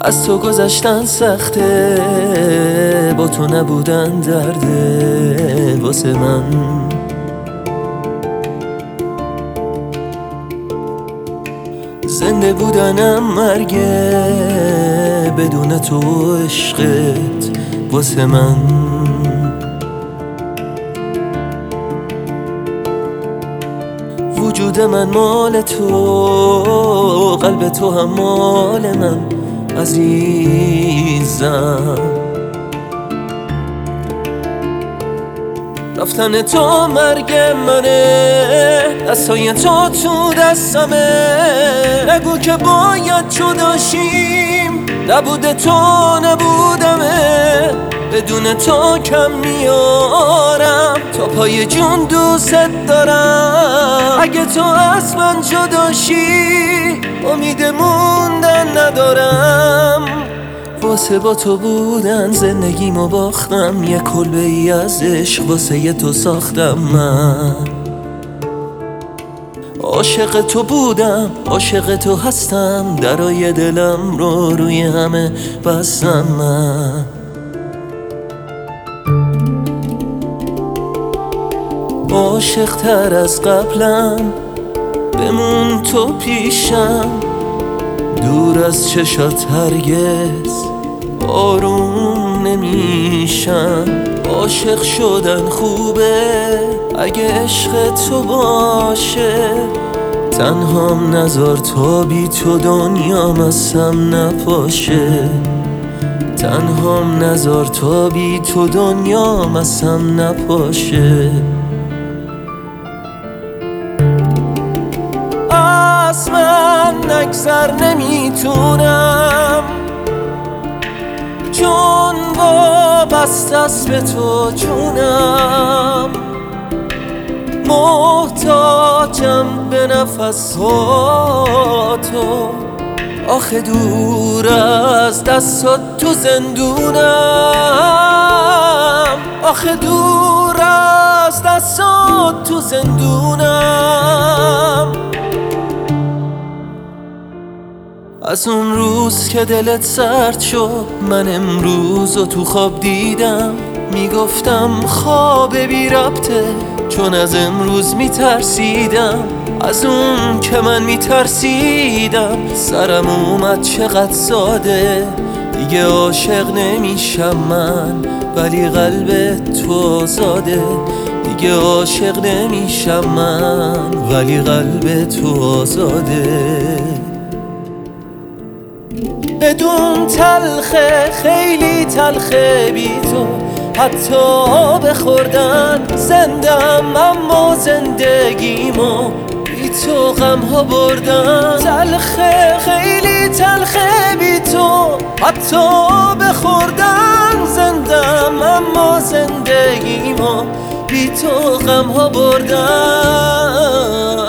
از تو گذشتن سخته، با تو نبودن درده واسه من. زنده بودنم مرگه، بدون تو عشقت واسه من. وجود من مال تو، قلب تو هم مال من عزیزم. رفتن تو مرگ منه، دستای تو تو دستمه. نگو که باید جداشیم، نبوده تو نبودمه. بدون تو کم میارم، تا پای جون دوست دارم. اگه تو از من جداشی، امید موندن ندارم. واسه با تو بودن زندگیمو باختم، یه کلبه ای از عشق واسه ی تو ساختم. من عاشق تو بودم، عاشق تو هستم، درای دلم رو روی همه بستم. من عاشق تر از قبلم، بمون تو پیشم. دور از چشات هرگز آروم نمیشم. عاشق شدن خوبه اگه عشق تو باشه. تنهام نذار تا بی تو دنیام ازم نپاشه. تنهام نذار تا بی تو دنیام ازم نپاشه. از من نگذر نمیتونم، چون وابسته است به تو جونم. محتاجم به نفسات تو، آخه دور از دستات تو زندونم. آخه دور از دستات تو زندونم. از اون روز که دلت سرد شد، من امروز رو تو خواب دیدم. میگفتم خواب بی ربطه، چون از امروز میترسیدم. از اون که من میترسیدم، سرم اومد چقدر ساده. دیگه عاشق نمیشم من، ولی قلب تو آزاده. دیگه عاشق نمیشم من، ولی قلب تو آزاده. بدون تلخه، خیلی تلخه بی تو، حتی بخوردن زندم. اما زندگیمو بی تو غم ها بردن. تلخه، خیلی تلخه بی تو، حتی بخوردن زندم. اما زندگیمو بی تو غم ها بردن.